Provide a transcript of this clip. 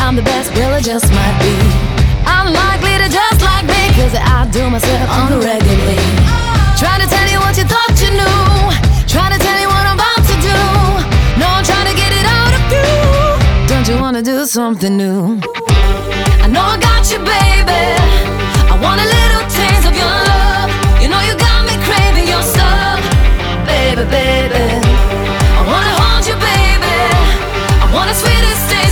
I'm the best, well it just might be. I'm likely to just like me, cause I do myself on the regularly. Trying to tell you what you thought you knew, trying to tell you what I'm about to do. No, I'm trying to get it out of you. Don't you wanna do something new? I know I got you, baby. I wanna live